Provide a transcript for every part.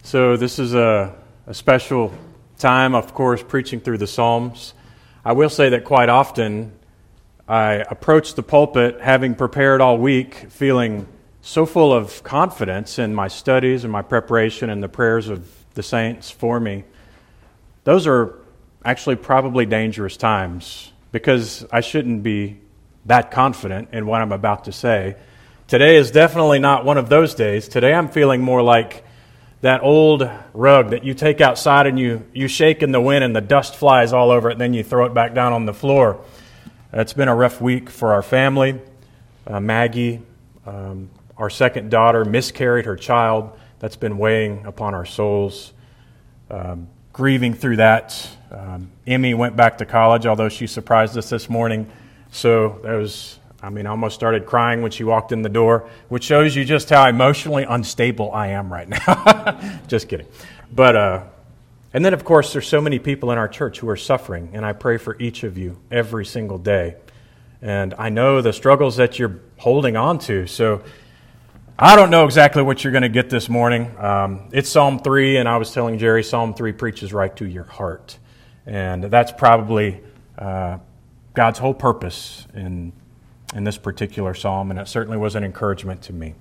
So this is a special time, of course, preaching through the Psalms. I will say that quite often I approach the pulpit having prepared all week, feeling so full of confidence in my studies and my preparation and the prayers of the saints for me. Those are actually probably dangerous times because I shouldn't be that confident in what I'm about to say. Today is definitely not one of those days. Today I'm feeling more like that old rug that you take outside and you shake in the wind and the dust flies all over it, and then you throw it back down on the floor. It's been a rough week for our family. Maggie, our second daughter, miscarried her child. That's been weighing upon our souls. Grieving through that. Emmy went back to college, although she surprised us this morning. So that was, I almost started crying when she walked in the door, which shows you just how emotionally unstable I am right now. Just kidding. But, and then of course, there's so many people in our church who are suffering, and I pray for each of you every single day. And I know the struggles that you're holding on to, so I don't know exactly what you're going to get this morning. It's Psalm 3, and I was telling Jerry, Psalm 3 preaches right to your heart. And that's probably God's whole purpose in this particular psalm, and it certainly was an encouragement to me.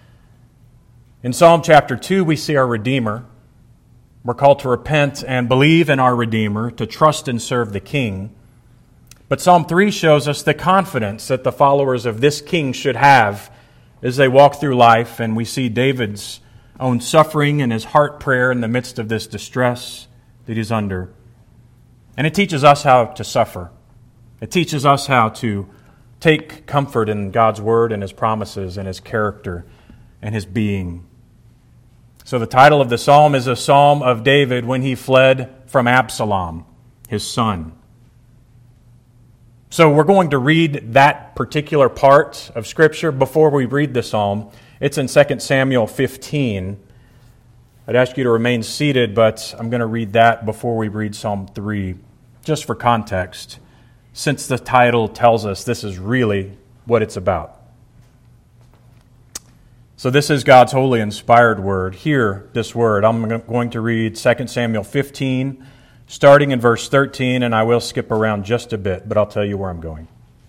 In Psalm chapter 2, we see our Redeemer. We're called to repent and believe in our Redeemer, to trust and serve the King. But Psalm 3 shows us the confidence that the followers of this King should have as they walk through life, and we see David's own suffering and his heart prayer in the midst of this distress that he's under. And it teaches us how to suffer. It teaches us how to take comfort in God's Word and His promises and His character and His being. So the title of the psalm is a psalm of David when he fled from Absalom, his son. So we're going to read that particular part of Scripture before we read the psalm. It's in 2 Samuel 15. I'd ask you to remain seated, but I'm going to read that before we read Psalm 3, just for context, since the title tells us this is really what it's about. So this is God's holy inspired word. Hear this word. I'm going to read 2 Samuel 15, starting in verse 13, and I will skip around just a bit, but I'll tell you where I'm going.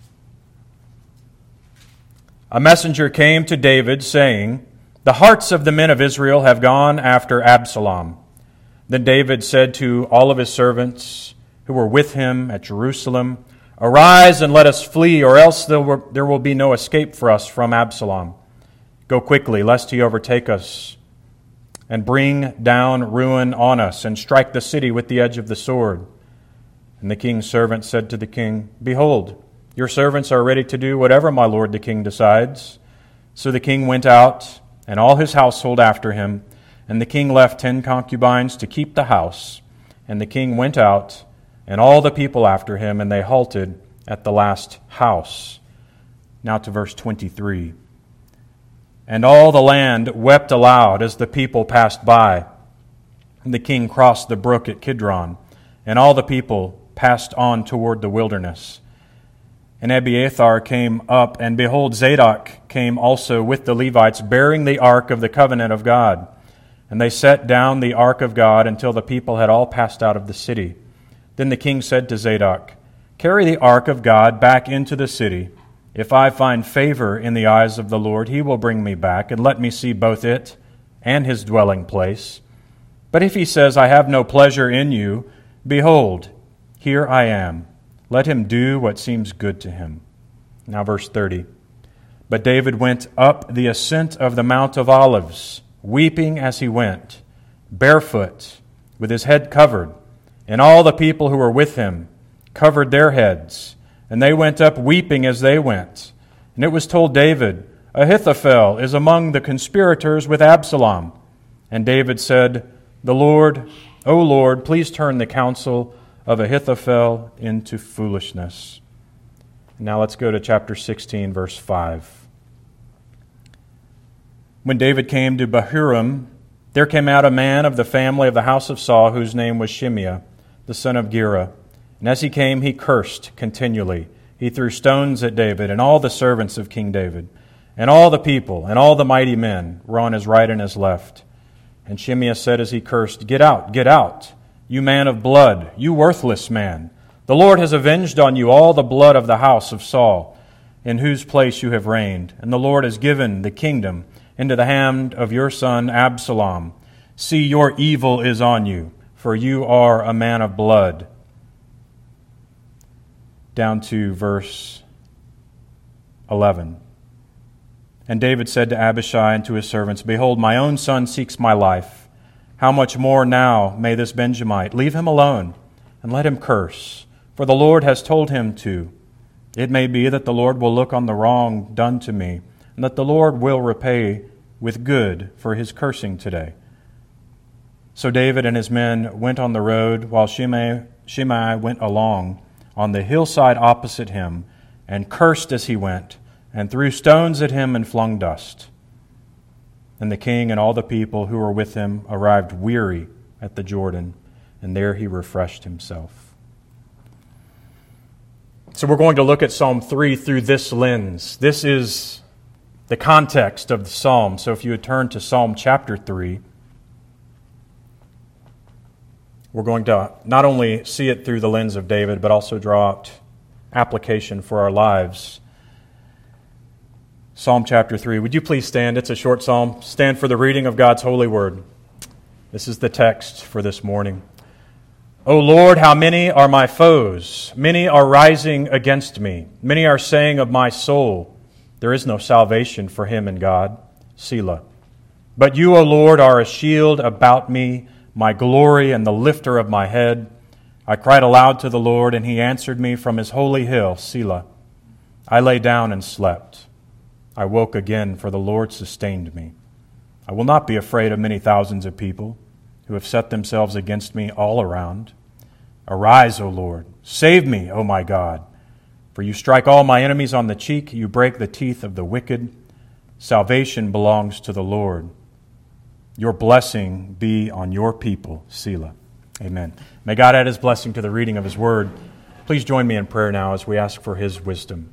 A messenger came to David, saying, "The hearts of the men of Israel have gone after Absalom." Then David said to all of his servants who were with him at Jerusalem, "Arise and let us flee, or else there will be no escape for us from Absalom. Go quickly, lest he overtake us and bring down ruin on us and strike the city with the edge of the sword." And the king's servant said to the king, "Behold, your servants are ready to do whatever my lord the king decides." So the king went out, and all his household after him, and the king left 10 concubines to keep the house. And the king went out, and all the people after him, and they halted at the last house. Now to verse 23. And all the land wept aloud as the people passed by. And the king crossed the brook at Kidron, and all the people passed on toward the wilderness. And Abiathar came up, and behold, Zadok came also with the Levites, bearing the ark of the covenant of God. And they set down the ark of God until the people had all passed out of the city. Then the king said to Zadok, "Carry the ark of God back into the city. If I find favor in the eyes of the Lord, he will bring me back, and let me see both it and his dwelling place. But if he says, I have no pleasure in you, behold, here I am. Let him do what seems good to him." Now verse 30. But David went up the ascent of the Mount of Olives, weeping as he went, barefoot, with his head covered. And all the people who were with him covered their heads, and they went up weeping as they went. And it was told David, "Ahithophel is among the conspirators with Absalom." And David said, "O Lord, please turn the counsel of Ahithophel into foolishness." Now let's go to chapter 16, verse 5. When David came to Bahurim, there came out a man of the family of the house of Saul, whose name was Shimea, the son of Gera. And as he came, he cursed continually. He threw stones at David and all the servants of King David. And all the people and all the mighty men were on his right and his left. And Shimei said as he cursed, get out, you man of blood, you worthless man. The Lord has avenged on you all the blood of the house of Saul, in whose place you have reigned. And the Lord has given the kingdom into the hand of your son Absalom. See, your evil is on you, for you are a man of blood. Down to verse 11. And David said to Abishai and to his servants, behold, my own son seeks my life. How much more now may this Benjamite? Leave him alone and let him curse, for the Lord has told him to. It may be that the Lord will look on the wrong done to me, and that the Lord will repay with good for his cursing today. So David and his men went on the road, while Shimei went along on the hillside opposite him, and cursed as he went, and threw stones at him and flung dust. And the king and all the people who were with him arrived weary at the Jordan, and there he refreshed himself. So we're going to look at Psalm 3 through this lens. This is the context of the psalm. So if you would turn to Psalm chapter 3, we're going to not only see it through the lens of David, but also draw out application for our lives. Psalm chapter 3. Would you please stand? It's a short psalm. Stand for the reading of God's holy word. This is the text for this morning. O Lord, how many are my foes? Many are rising against me. Many are saying of my soul, there is no salvation for him in God. Selah. But you, O Lord, are a shield about me, my glory and the lifter of my head. I cried aloud to the Lord, and he answered me from his holy hill, Selah. I lay down and slept. I woke again, for the Lord sustained me. I will not be afraid of many thousands of people who have set themselves against me all around. Arise, O Lord. Save me, O my God. For you strike all my enemies on the cheek. You break the teeth of the wicked. Salvation belongs to the Lord. Your blessing be on your people, Selah. Amen. May God add his blessing to the reading of his word. Please join me in prayer now as we ask for his wisdom.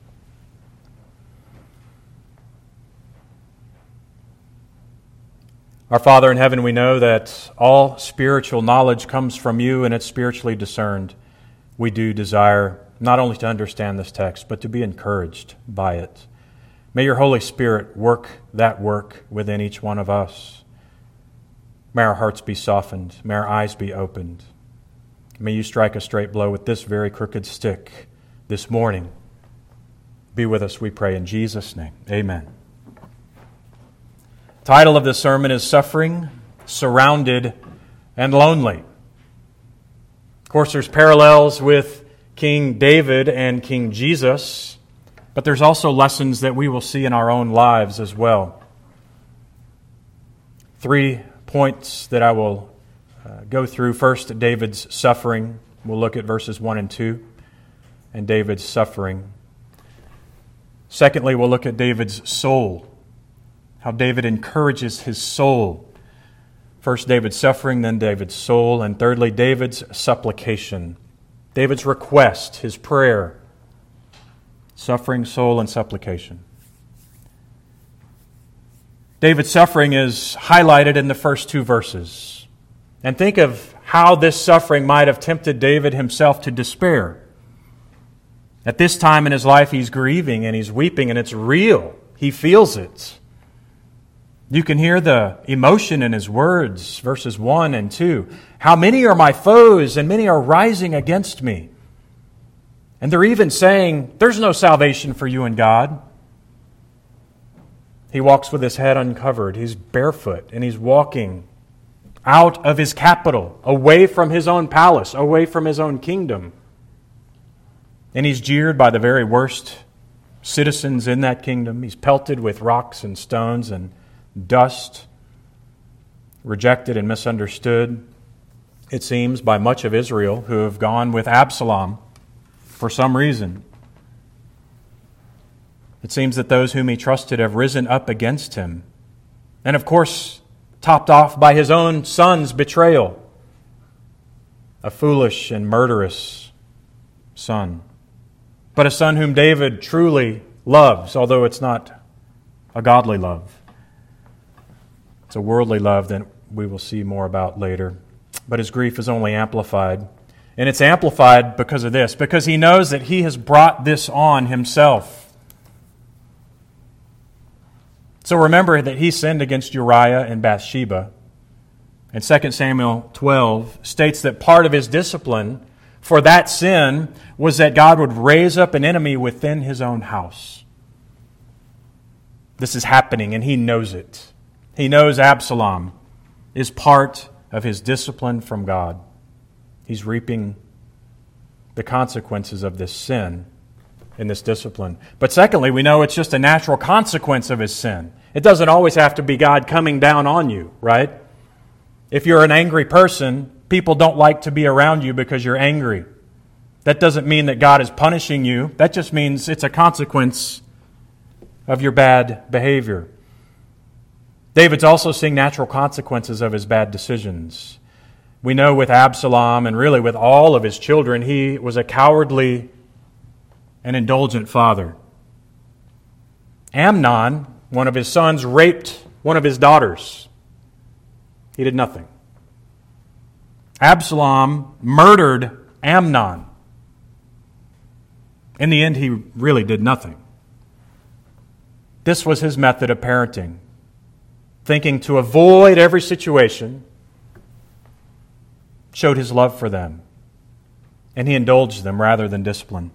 Our Father in heaven, we know that all spiritual knowledge comes from you and it's spiritually discerned. We do desire not only to understand this text, but to be encouraged by it. May your Holy Spirit work that work within each one of us. May our hearts be softened. May our eyes be opened. May you strike a straight blow with this very crooked stick this morning. Be with us, we pray, in Jesus' name. Amen. Title of this sermon is Suffering, Surrounded, and Lonely. Of course, there's parallels with King David and King Jesus, but there's also lessons that we will see in our own lives as well. 3 points that I will go through. First, David's suffering. We'll look at verses 1 and 2, and David's suffering. Secondly, we'll look at David's soul, how David encourages his soul. First, David's suffering, then David's soul, and thirdly, David's supplication. David's request, his prayer. Suffering, soul, and supplication. David's suffering is highlighted in the first 2 verses. And think of how this suffering might have tempted David himself to despair. At this time in his life, he's grieving and he's weeping, and it's real. He feels it. You can hear the emotion in his words, verses 1 and 2. How many are my foes, and many are rising against me. And they're even saying, there's no salvation for you in God. He walks with his head uncovered. He's barefoot, and he's walking out of his capital, away from his own palace, away from his own kingdom. And he's jeered by the very worst citizens in that kingdom. He's pelted with rocks and stones and dust, rejected and misunderstood, it seems, by much of Israel who have gone with Absalom for some reason. It seems that those whom he trusted have risen up against him. And of course, topped off by his own son's betrayal. A foolish and murderous son. But a son whom David truly loves, although it's not a godly love. It's a worldly love that we will see more about later. But his grief is only amplified. And it's amplified because of this, because he knows that he has brought this on himself. So remember that he sinned against Uriah and Bathsheba. And 2 Samuel 12 states that part of his discipline for that sin was that God would raise up an enemy within his own house. This is happening, and he knows it. He knows Absalom is part of his discipline from God. He's reaping the consequences of this sin in this discipline. But secondly, we know it's just a natural consequence of his sin. It doesn't always have to be God coming down on you, right? If you're an angry person, people don't like to be around you because you're angry. That doesn't mean that God is punishing you. That just means it's a consequence of your bad behavior. David's also seeing natural consequences of his bad decisions. We know with Absalom and really with all of his children, he was a cowardly and indulgent father. Amnon, one of his sons, raped one of his daughters. He did nothing. Absalom murdered Amnon. In the end, he really did nothing. This was his method of parenting, thinking to avoid every situation, showed his love for them, and he indulged them rather than discipline.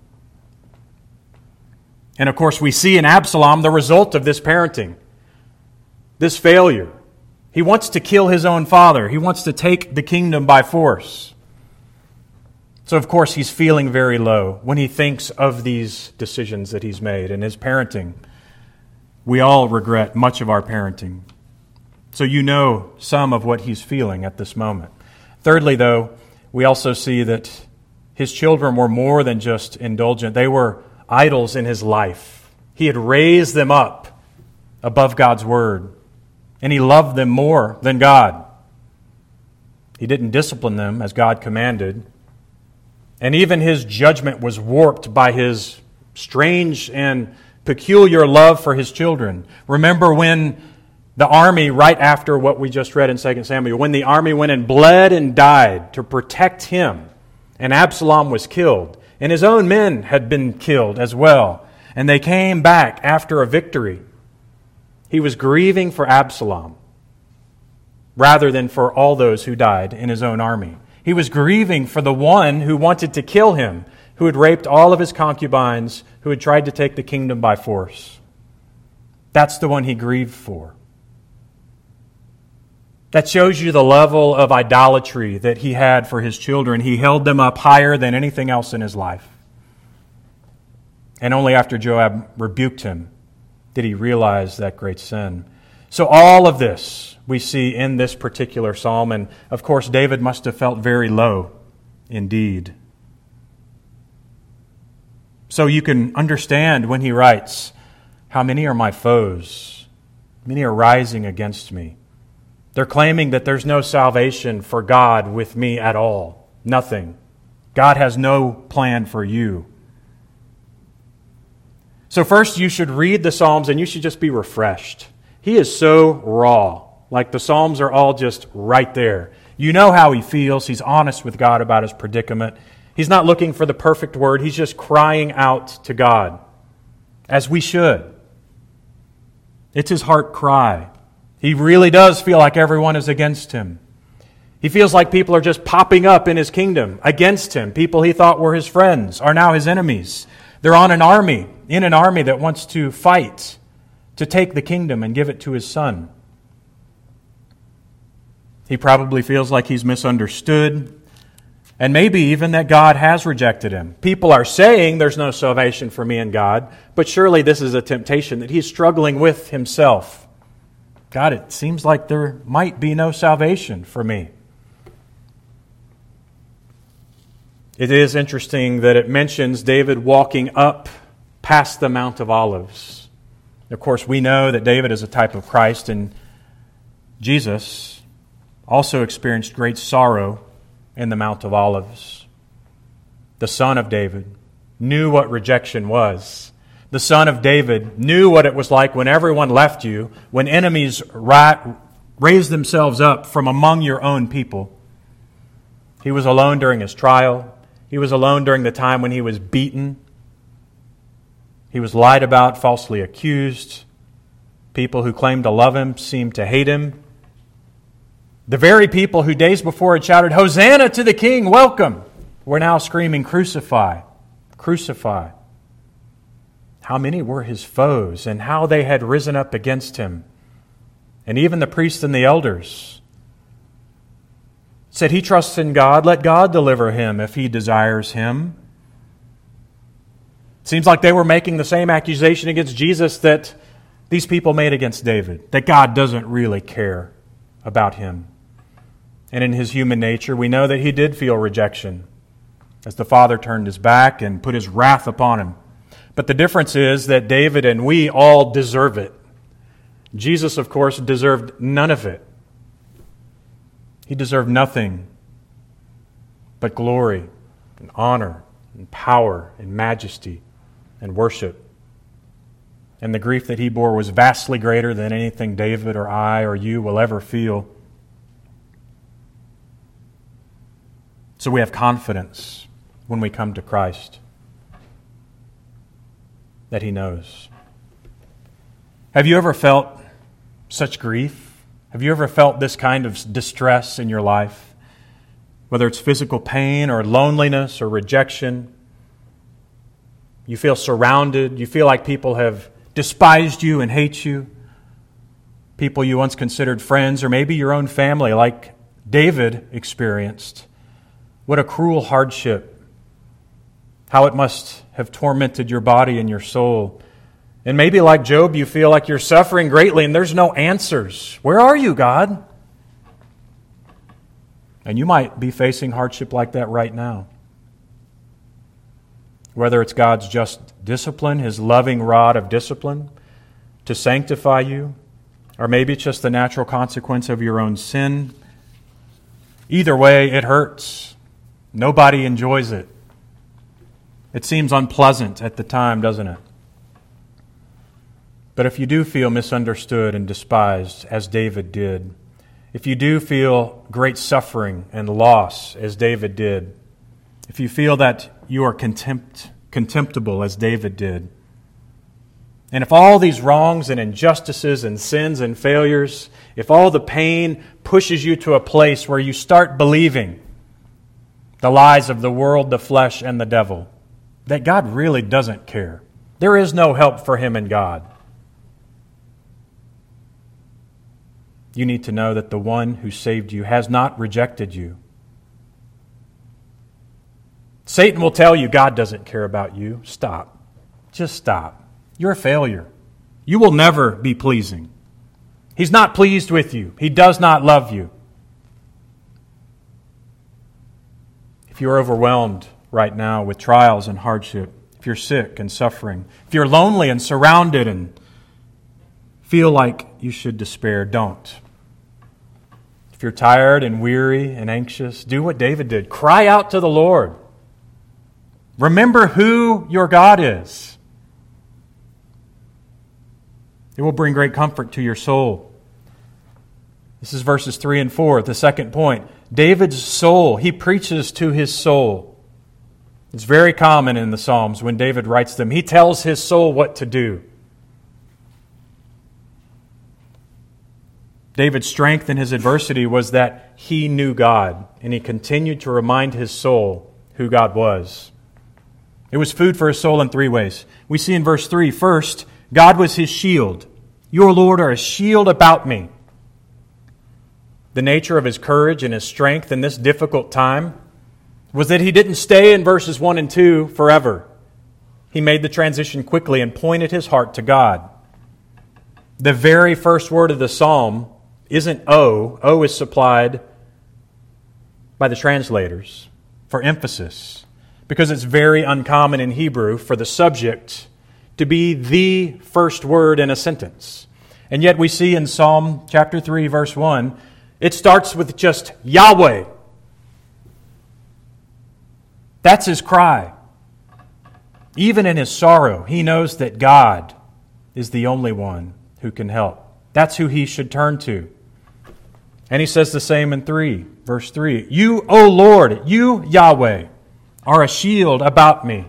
And of course, we see in Absalom the result of this parenting, this failure. He wants to kill his own father. He wants to take the kingdom by force. So, of course, he's feeling very low when he thinks of these decisions that he's made and his parenting. We all regret much of our parenting. So you know some of what he's feeling at this moment. Thirdly, though, we also see that his children were more than just indulgent. They were idols in his life. He had raised them up above God's word, and he loved them more than God. He didn't discipline them as God commanded, and even his judgment was warped by his strange and peculiar love for his children. Remember when the army, right after what we just read in 2 Samuel, when the army went and bled and died to protect him, and Absalom was killed, and his own men had been killed as well, and they came back after a victory. He was grieving for Absalom rather than for all those who died in his own army. He was grieving for the one who wanted to kill him, who had raped all of his concubines, who had tried to take the kingdom by force. That's the one he grieved for. That shows you the level of idolatry that he had for his children. He held them up higher than anything else in his life. And only after Joab rebuked him did he realize that great sin. So all of this we see in this particular psalm. And of course, David must have felt very low indeed. So you can understand when he writes, "How many are my foes? Many are rising against me." They're claiming that there's no salvation for God with me at all. Nothing. God has no plan for you. So first you should read the Psalms and you should just be refreshed. He is so raw. Like the Psalms are all just right there. You know how he feels. He's honest with God about his predicament. He's not looking for the perfect word. He's just crying out to God, as we should. It's his heart cry. He really does feel like everyone is against him. He feels like people are just popping up in his kingdom against him. People he thought were his friends are now his enemies. They're in an army that wants to fight to take the kingdom and give it to his son. He probably feels like he's misunderstood, and maybe even that God has rejected him. People are saying there's no salvation for me in God, but surely this is a temptation that he's struggling with himself. God, it seems like there might be no salvation for me. It is interesting that it mentions David walking up past the Mount of Olives. Of course, we know that David is a type of Christ, and Jesus also experienced great sorrow in the Mount of Olives. The Son of David knew what rejection was. The Son of David knew what it was like when everyone left you, when enemies raise themselves up from among your own people. He was alone during his trial. He was alone during the time when he was beaten. He was lied about, falsely accused. People who claimed to love him seemed to hate him. The very people who days before had shouted, "Hosanna to the King, welcome," were now screaming, "Crucify, crucify." How many were his foes, and how they had risen up against him. And even the priests and the elders said, "He trusts in God, let God deliver him if he desires him." Seems like they were making the same accusation against Jesus that these people made against David, that God doesn't really care about him. And in his human nature, we know that he did feel rejection as the Father turned his back and put his wrath upon him. But the difference is that David and we all deserve it. Jesus, of course, deserved none of it. He deserved nothing but glory and honor and power and majesty and worship. And the grief that he bore was vastly greater than anything David or I or you will ever feel. So we have confidence when we come to Christ that He knows. Have you ever felt such grief? Have you ever felt this kind of distress in your life? Whether it's physical pain or loneliness or rejection. You feel surrounded. You feel like people have despised you and hate you. People you once considered friends, or maybe your own family, like David experienced. What a cruel hardship. How it must have tormented your body and your soul. And maybe like Job, you feel like you're suffering greatly and there's no answers. Where are you, God? And you might be facing hardship like that right now. Whether it's God's just discipline, His loving rod of discipline to sanctify you, or maybe it's just the natural consequence of your own sin. Either way, it hurts. Nobody enjoys it. It seems unpleasant at the time, doesn't it? But if you do feel misunderstood and despised, as David did, if you do feel great suffering and loss, as David did, if you feel that you are contemptible, as David did, and if all these wrongs and injustices and sins and failures, if all the pain pushes you to a place where you start believing the lies of the world, the flesh, and the devil, that God really doesn't care. There is no help for Him in God. You need to know that the one who saved you has not rejected you. Satan will tell you God doesn't care about you. Stop. Just stop. You're a failure. You will never be pleasing. He's not pleased with you. He does not love you. If you're overwhelmed right now with trials and hardship, if you're sick and suffering, if you're lonely and surrounded and feel like you should despair, don't. If you're tired and weary and anxious, do what David did. Cry out to the Lord. Remember who your God is. It will bring great comfort to your soul. This is verses 3 and 4, the second point. David's soul, he preaches to his soul. It's very common in the Psalms when David writes them. He tells his soul what to do. David's strength in his adversity was that he knew God, and he continued to remind his soul who God was. It was food for his soul in three ways. We see in verse 3, first, God was his shield. Your Lord are a shield about me. The nature of his courage and his strength in this difficult time was that he didn't stay in verses 1 and 2 forever. He made the transition quickly and pointed his heart to God. The very first word of the psalm isn't O. O is supplied by the translators for emphasis, because it's very uncommon in Hebrew for the subject to be the first word in a sentence. And yet we see in Psalm chapter 3, verse 1, it starts with just Yahweh. That's his cry. Even in his sorrow, he knows that God is the only one who can help. That's who he should turn to. And he says the same in verse 3. You, O Lord, you, Yahweh, are a shield about me.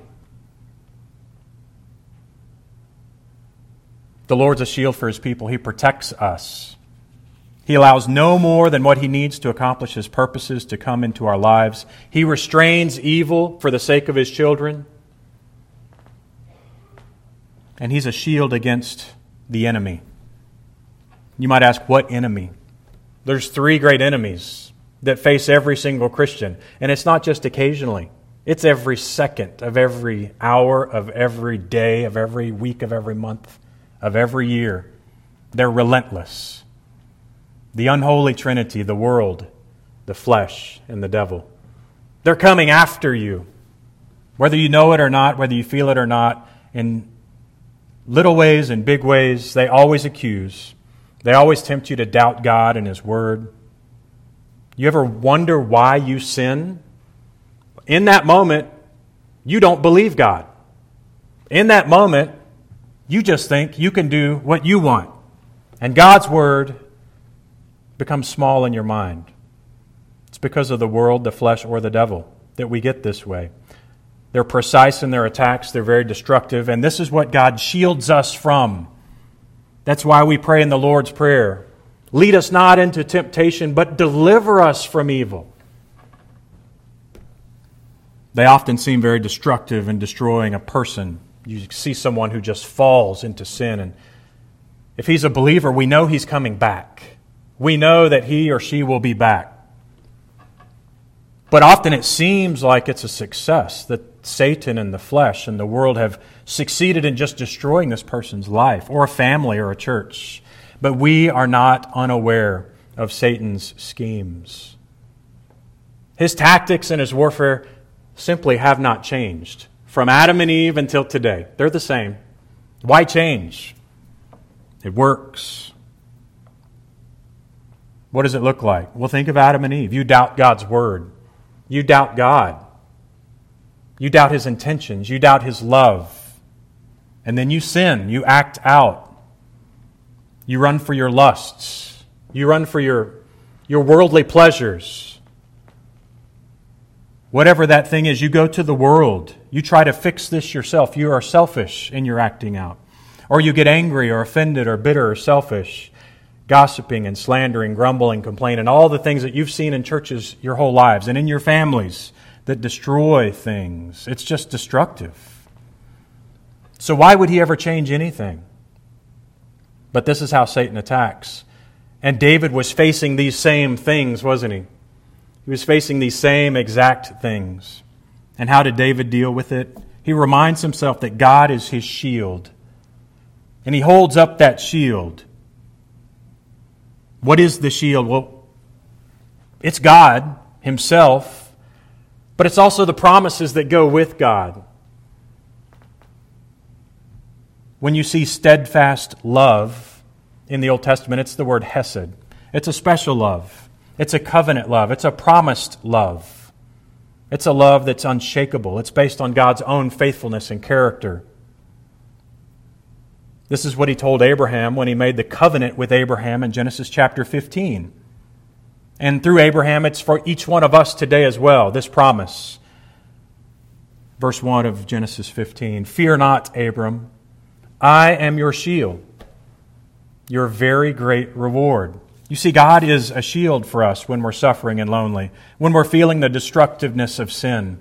The Lord's a shield for His people. He protects us. He allows no more than what He needs to accomplish His purposes to come into our lives. He restrains evil for the sake of His children. And He's a shield against the enemy. You might ask, what enemy? There's 3 great enemies that face every single Christian. And it's not just occasionally. It's every second of every hour, of every day, of every week, of every month, of every year. They're relentless. The unholy trinity, the world, the flesh, and the devil. They're coming after you. Whether you know it or not, whether you feel it or not, in little ways and big ways, they always accuse. They always tempt you to doubt God and His Word. You ever wonder why you sin? In that moment, you don't believe God. In that moment, you just think you can do what you want. And God's Word becomes small in your mind. It's because of the world, the flesh, or the devil that we get this way. They're precise in their attacks. They're very destructive. And this is what God shields us from. That's why we pray in the Lord's Prayer. Lead us not into temptation, but deliver us from evil. They often seem very destructive in destroying a person. You see someone who just falls into sin. And if he's a believer, we know he's coming back. We know that he or she will be back. But often it seems like it's a success, that Satan and the flesh and the world have succeeded in just destroying this person's life, or a family, or a church. But we are not unaware of Satan's schemes. His tactics and his warfare simply have not changed. From Adam and Eve until today, they're the same. Why change? It works. What does it look like? Well, think of Adam and Eve. You doubt God's Word. You doubt God. You doubt His intentions. You doubt His love. And then you sin. You act out. You run for your lusts. You run for your worldly pleasures. Whatever that thing is, you go to the world. You try to fix this yourself. You are selfish in your acting out. Or you get angry or offended or bitter or selfish, gossiping and slandering, grumbling, complaining, all the things that you've seen in churches your whole lives and in your families that destroy things. It's just destructive. So why would he ever change anything? But this is how Satan attacks. And David was facing these same things, wasn't he? He was facing these same exact things. And how did David deal with it? He reminds himself that God is his shield. And he holds up that shield. What is the shield? Well, it's God Himself, but it's also the promises that go with God. When you see steadfast love in the Old Testament, it's the word hesed. It's a special love. It's a covenant love. It's a promised love. It's a love that's unshakable. It's based on God's own faithfulness and character. This is what He told Abraham when He made the covenant with Abraham in Genesis chapter 15. And through Abraham, it's for each one of us today as well, this promise. Verse 1 of Genesis 15, "Fear not, Abram, I am your shield, your very great reward." You see, God is a shield for us when we're suffering and lonely, when we're feeling the destructiveness of sin.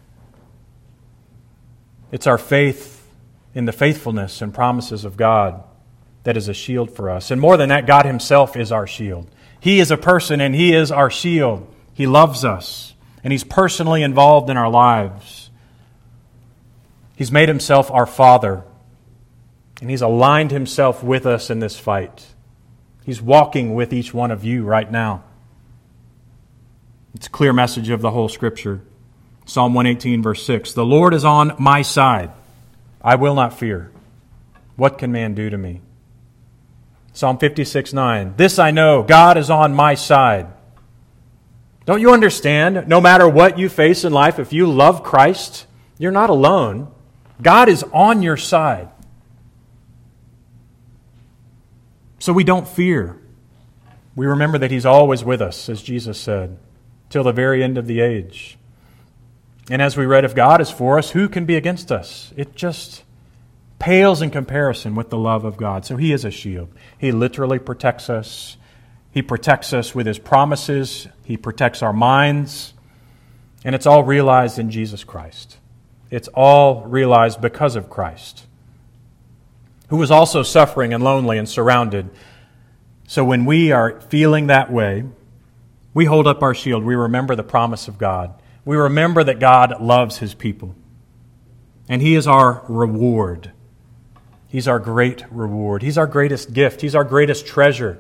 It's our faith in the faithfulness and promises of God that is a shield for us. And more than that, God Himself is our shield. He is a person and He is our shield. He loves us and He's personally involved in our lives. He's made Himself our Father and He's aligned Himself with us in this fight. He's walking with each one of you right now. It's a clear message of the whole Scripture. Psalm 118, verse 6, "The Lord is on my side. I will not fear. What can man do to me?" Psalm 56:9. "This I know, God is on my side." Don't you understand? No matter what you face in life, if you love Christ, you're not alone. God is on your side. So we don't fear. We remember that He's always with us, as Jesus said, till the very end of the age. And as we read, if God is for us, who can be against us? It just pales in comparison with the love of God. So He is a shield. He literally protects us. He protects us with His promises. He protects our minds. And it's all realized in Jesus Christ. It's all realized because of Christ, who was also suffering and lonely and surrounded. So when we are feeling that way, we hold up our shield. We remember the promise of God. We remember that God loves His people. And He is our reward. He's our great reward. He's our greatest gift. He's our greatest treasure.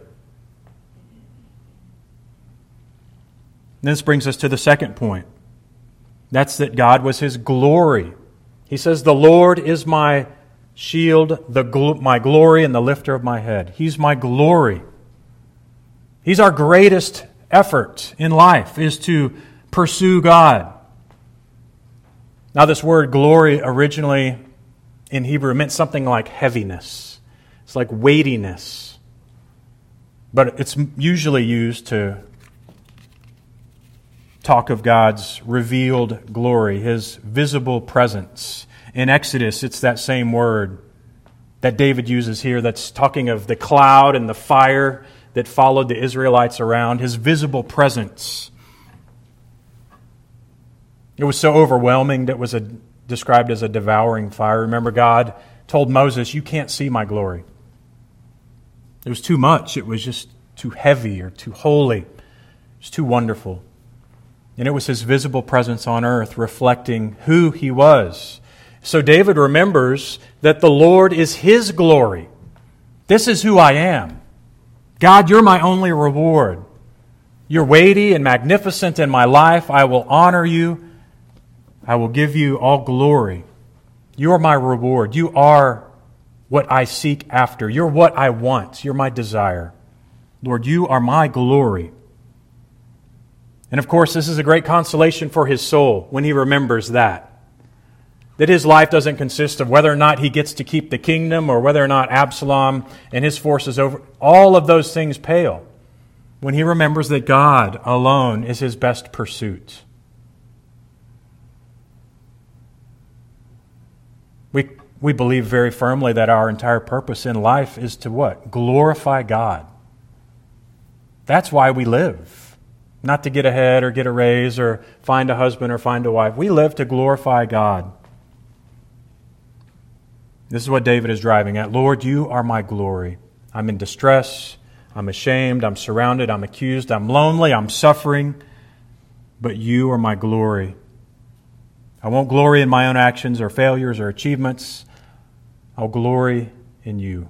And this brings us to the second point. That's that God was His glory. He says, the Lord is my shield, my glory, and the lifter of my head. He's my glory. He's our greatest effort in life, is to pursue God. Now, this word glory originally in Hebrew meant something like heaviness. It's like weightiness. But it's usually used to talk of God's revealed glory, His visible presence. In Exodus, it's that same word that David uses here that's talking of the cloud and the fire that followed the Israelites around, His visible presence. It was so overwhelming that it was described as a devouring fire. Remember, God told Moses, you can't see my glory. It was too much. It was just too heavy or too holy. It was too wonderful. And it was His visible presence on earth reflecting who He was. So David remembers that the Lord is His glory. This is who I am. God, You're my only reward. You're weighty and magnificent in my life. I will honor You. I will give You all glory. You are my reward. You are what I seek after. You're what I want. You're my desire. Lord, You are my glory. And of course, this is a great consolation for his soul when he remembers that his life doesn't consist of whether or not he gets to keep the kingdom or whether or not Absalom and his forces over. All of those things pale when he remembers that God alone is his best pursuit. We believe very firmly that our entire purpose in life is to what? Glorify God. That's why we live. Not to get ahead or get a raise or find a husband or find a wife. We live to glorify God. This is what David is driving at. Lord, You are my glory. I'm in distress. I'm ashamed. I'm surrounded. I'm accused. I'm lonely. I'm suffering. But You are my glory. I won't glory in my own actions or failures or achievements. I'll glory in You.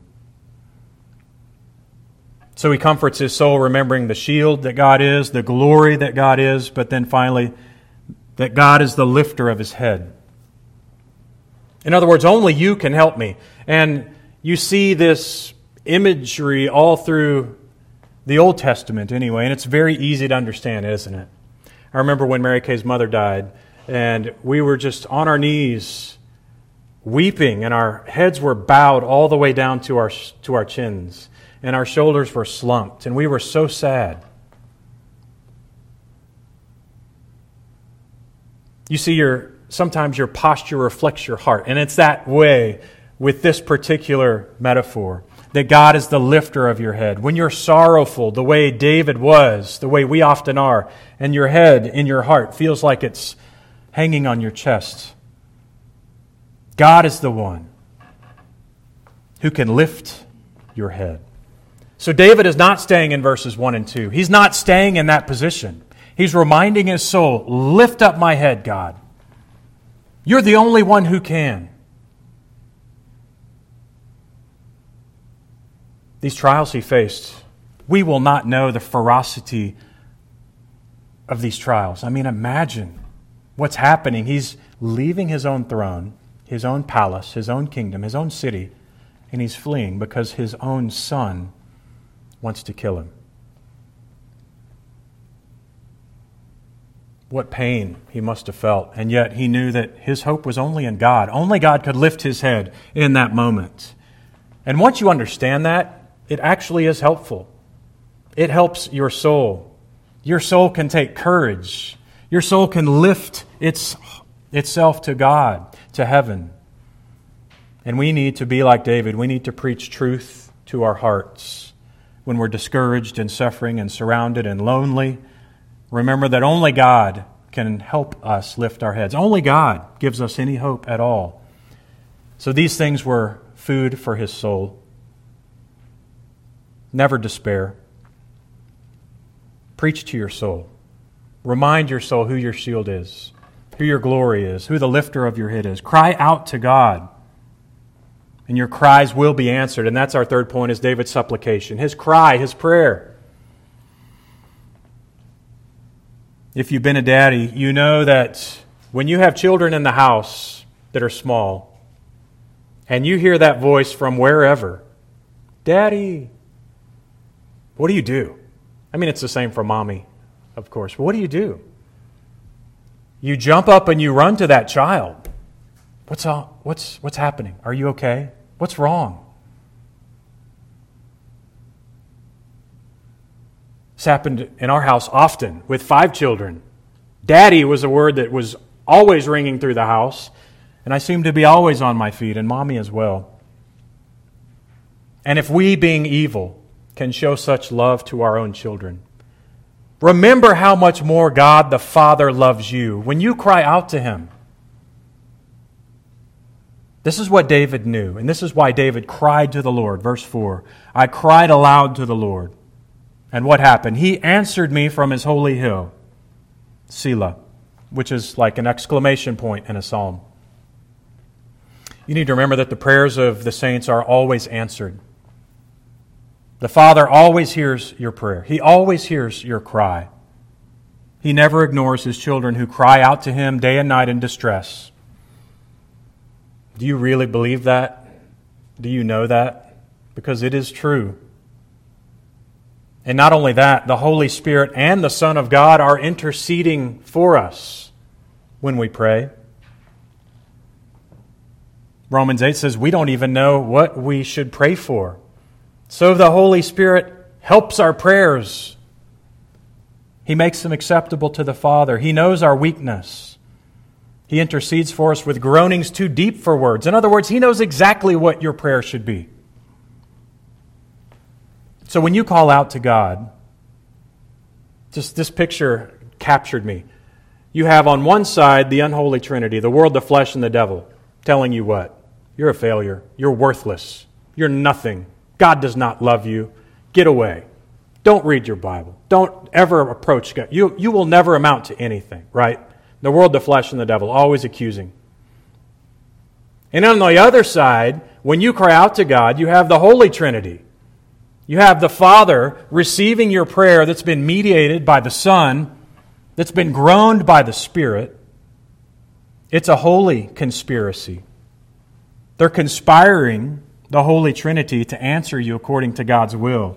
So he comforts his soul remembering the shield that God is, the glory that God is, but then finally that God is the lifter of his head. In other words, only You can help me. And you see this imagery all through the Old Testament anyway, and it's very easy to understand, isn't it? I remember when Mary Kay's mother died, and we were just on our knees weeping, and our heads were bowed all the way down to our chins, and our shoulders were slumped, and we were so sad. You see, sometimes your posture reflects your heart, and it's that way with this particular metaphor, that God is the lifter of your head. When you're sorrowful, the way David was, the way we often are, and your head in your heart feels like it's hanging on your chest, God is the one who can lift your head. So David is not staying in verses 1 and 2. He's not staying in that position. He's reminding his soul, lift up my head, God. You're the only one who can. These trials he faced, we will not know the ferocity of these trials. I mean, imagine what's happening. He's leaving his own throne, his own palace, his own kingdom, his own city, and he's fleeing because his own son wants to kill him. What pain he must have felt, and yet he knew that his hope was only in God. Only God could lift his head in that moment. And once you understand that, it actually is helpful. It helps your soul. Your soul can take courage. Your soul can lift itself to God, to heaven. And we need to be like David. We need to preach truth to our hearts. When we're discouraged and suffering and surrounded and lonely, remember that only God can help us lift our heads. Only God gives us any hope at all. So these things were food for his soul. Never despair. Preach to your soul. Remind your soul who your shield is, who your glory is, who the lifter of your head is. Cry out to God, and your cries will be answered. And that's our third point, is David's supplication. His cry, his prayer. If you've been a daddy, you know that when you have children in the house that are small, and you hear that voice from wherever, Daddy, what do? I mean, it's the same for mommy, of course. But what do? You jump up and you run to that child. What's happening? Are you okay? What's wrong? This happened in our house often with 5 children. Daddy was a word that was always ringing through the house, and I seemed to be always on my feet, and mommy as well. And if we, being evil, can show such love to our own children, remember how much more God the Father loves you when you cry out to Him. This is what David knew, and this is why David cried to the Lord. Verse 4, I cried aloud to the Lord. And what happened? He answered me from His holy hill. Selah, which is like an exclamation point in a psalm. You need to remember that the prayers of the saints are always answered. The Father always hears your prayer. He always hears your cry. He never ignores His children who cry out to Him day and night in distress. Do you really believe that? Do you know that? Because it is true. And not only that, the Holy Spirit and the Son of God are interceding for us when we pray. Romans 8 says we don't even know what we should pray for. So the Holy Spirit helps our prayers. He makes them acceptable to the Father. He knows our weakness. He intercedes for us with groanings too deep for words. In other words, He knows exactly what your prayer should be. So when you call out to God, just this picture captured me. You have on one side the unholy Trinity, the world, the flesh, and the devil, telling you what? You're a failure. You're worthless. You're nothing. God does not love you. Get away. Don't read your Bible. Don't ever approach God. You will never amount to anything, right? The world, the flesh, and the devil, always accusing. And on the other side, when you cry out to God, you have the Holy Trinity. You have the Father receiving your prayer that's been mediated by the Son, that's been groaned by the Spirit. It's a holy conspiracy. They're conspiring, the Holy Trinity, to answer you according to God's will.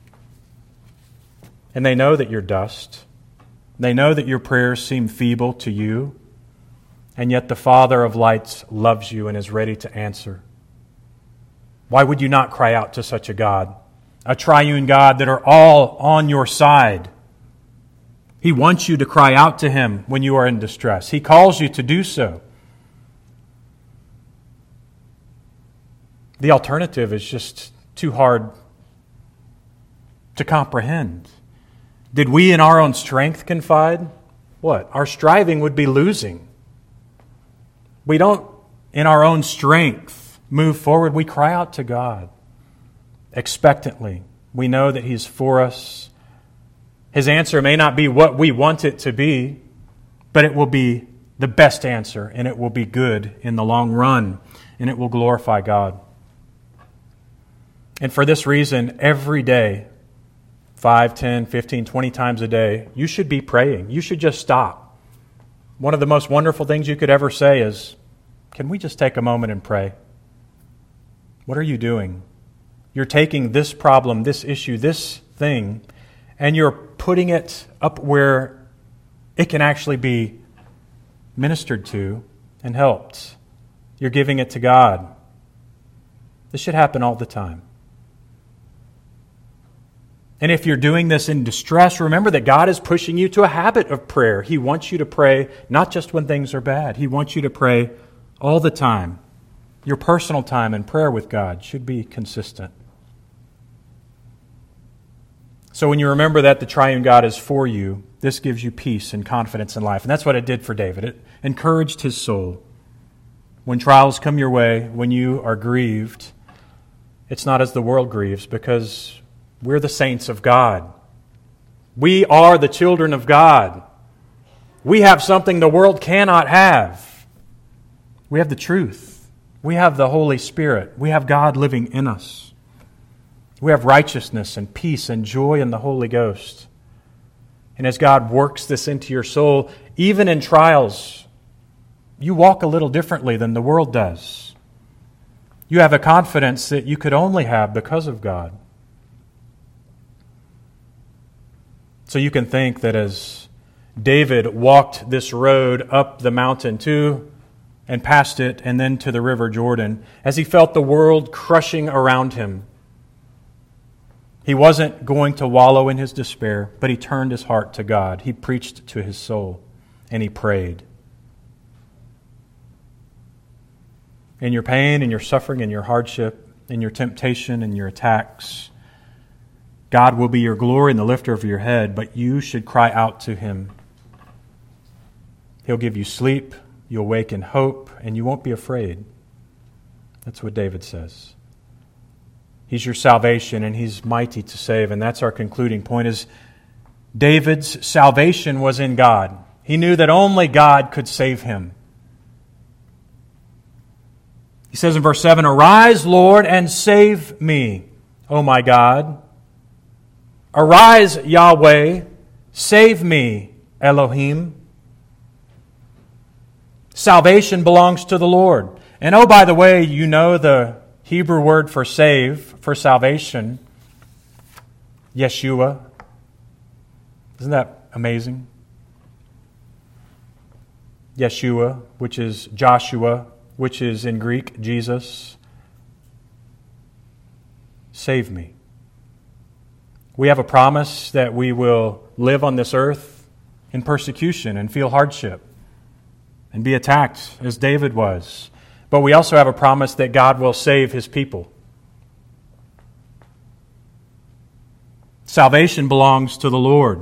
And they know that you're dust. They know that your prayers seem feeble to you, and yet the Father of lights loves you and is ready to answer. Why would you not cry out to such a God? A triune God that are all on your side. He wants you to cry out to Him when you are in distress. He calls you to do so. The alternative is just too hard to comprehend. Did we in our own strength confide? What? Our striving would be losing. We don't, in our own strength, move forward. We cry out to God expectantly. We know that He's for us. His answer may not be what we want it to be, but it will be the best answer, and it will be good in the long run, and it will glorify God. And for this reason, every day, 5, 10, 15, 20 times a day, you should be praying. You should just stop. One of the most wonderful things you could ever say is, can we just take a moment and pray? What are you doing? You're taking this problem, this issue, this thing, and you're putting it up where it can actually be ministered to and helped. You're giving it to God. This should happen all the time. And if you're doing this in distress, remember that God is pushing you to a habit of prayer. He wants you to pray not just when things are bad. He wants you to pray all the time. Your personal time in prayer with God should be consistent. So when you remember that the triune God is for you, this gives you peace and confidence in life. And that's what it did for David. It encouraged his soul. When trials come your way, when you are grieved, it's not as the world grieves, because we're the saints of God. We are the children of God. We have something the world cannot have. We have the truth. We have the Holy Spirit. We have God living in us. We have righteousness and peace and joy in the Holy Ghost. And as God works this into your soul, even in trials, you walk a little differently than the world does. You have a confidence that you could only have because of God. So you can think that as David walked this road up the mountain to and past it and then to the river Jordan, as he felt the world crushing around him, he wasn't going to wallow in his despair, but he turned his heart to God. He preached to his soul, and he prayed. In your pain, in your suffering, in your hardship, in your temptation, in your attacks, God will be your glory and the lifter of your head, but you should cry out to Him. He'll give you sleep, you'll wake in hope, and you won't be afraid. That's what David says. He's your salvation, and He's mighty to save. And that's our concluding point, is David's salvation was in God. He knew that only God could save him. He says in verse 7, "Arise, Lord, and save me, O my God. Arise, Yahweh, save me, Elohim." Salvation belongs to the Lord. And oh, by the way, you know the Hebrew word for save, for salvation, Yeshua. Isn't that amazing? Yeshua, which is Joshua, which is in Greek, Jesus. Save me. We have a promise that we will live on this earth in persecution and feel hardship and be attacked as David was. But we also have a promise that God will save His people. Salvation belongs to the Lord.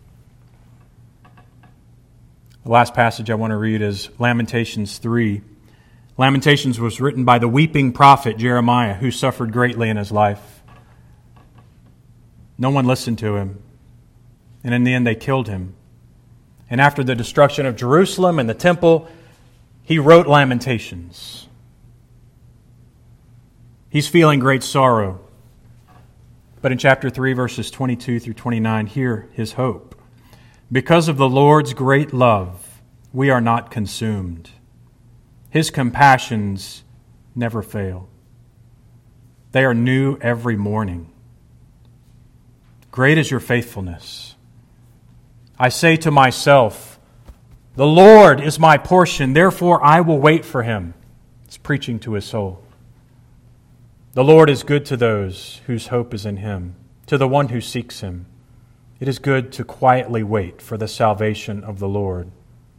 The last passage I want to read is Lamentations 3. Lamentations was written by the weeping prophet Jeremiah, who suffered greatly in his life. No one listened to him, and in the end they killed him. And after the destruction of Jerusalem and the temple, he wrote Lamentations. He's feeling great sorrow. But in chapter 3, verses 22 through 29, hear his hope. "Because of the Lord's great love, we are not consumed. His compassions never fail. They are new every morning. Great is your faithfulness. I say to myself, the Lord is my portion, therefore I will wait for Him." It's preaching to his soul. "The Lord is good to those whose hope is in Him, to the one who seeks Him. It is good to quietly wait for the salvation of the Lord."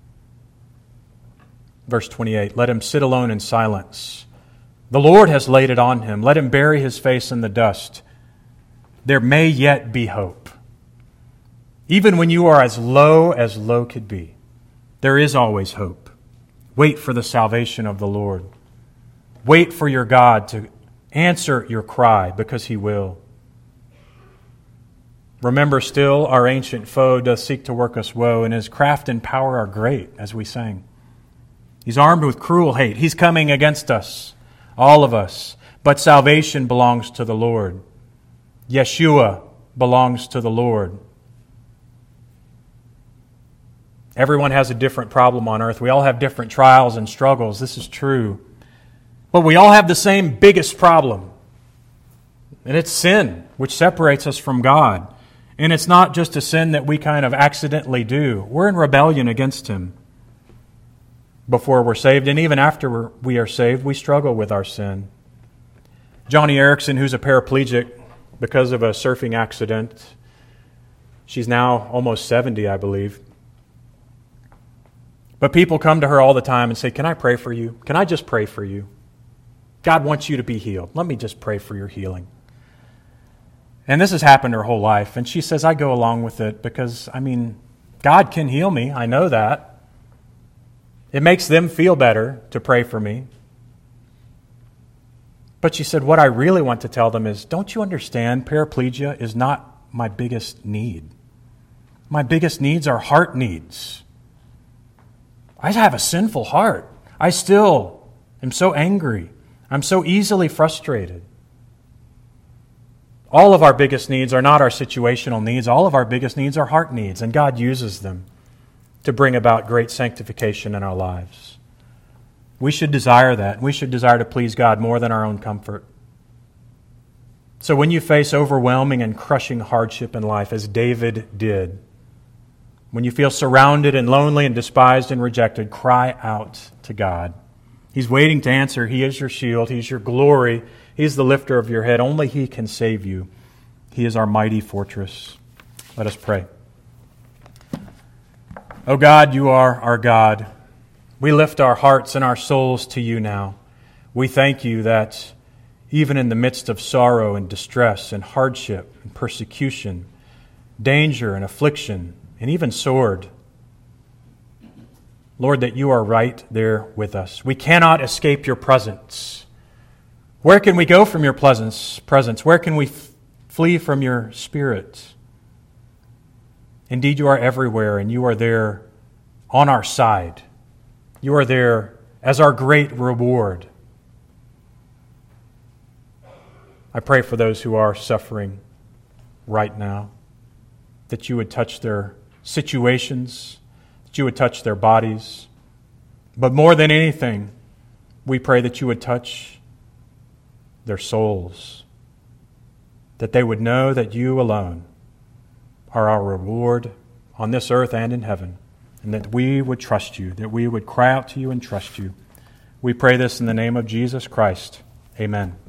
Verse 28, "Let him sit alone in silence. The Lord has laid it on him. Let him bury his face in the dust. There may yet be hope." Even when you are as low could be, there is always hope. Wait for the salvation of the Lord. Wait for your God to answer your cry, because He will. "Remember still, our ancient foe doth seek to work us woe, and his craft and power are great," as we sang. He's armed with cruel hate. He's coming against us, all of us. But salvation belongs to the Lord. Yeshua belongs to the Lord. Everyone has a different problem on earth. We all have different trials and struggles. This is true. But we all have the same biggest problem. And it's sin, which separates us from God. And it's not just a sin that we kind of accidentally do. We're in rebellion against Him before we're saved. And even after we are saved, we struggle with our sin. Johnny Erickson, who's a paraplegic, because of a surfing accident. She's now almost 70, I believe. But people come to her all the time and say, "Can I pray for you? Can I just pray for you? God wants you to be healed. Let me just pray for your healing." And this has happened her whole life. And she says, "I go along with it because, God can heal me. I know that. It makes them feel better to pray for me." But she said, what I really want to tell them is, don't you understand? Paraplegia is not my biggest need. My biggest needs are heart needs. I have a sinful heart. I still am so angry. I'm so easily frustrated. All of our biggest needs are not our situational needs. All of our biggest needs are heart needs, and God uses them to bring about great sanctification in our lives. We should desire that. We should desire to please God more than our own comfort. So when you face overwhelming and crushing hardship in life, as David did, when you feel surrounded and lonely and despised and rejected, cry out to God. He's waiting to answer. He is your shield. He's your glory. He's the lifter of your head. Only He can save you. He is our mighty fortress. Let us pray. Oh God, You are our God. We lift our hearts and our souls to You now. We thank You that even in the midst of sorrow and distress and hardship and persecution, danger and affliction, and even sword, Lord, that You are right there with us. We cannot escape Your presence. Where can we go from Your presence? Where can we flee from Your Spirit? Indeed, You are everywhere, and You are there on our side. You are there as our great reward. I pray for those who are suffering right now, that You would touch their situations, that You would touch their bodies. But more than anything, we pray that You would touch their souls, that they would know that You alone are our reward on this earth and in heaven, and that we would trust You, that we would cry out to You and trust You. We pray this in the name of Jesus Christ. Amen.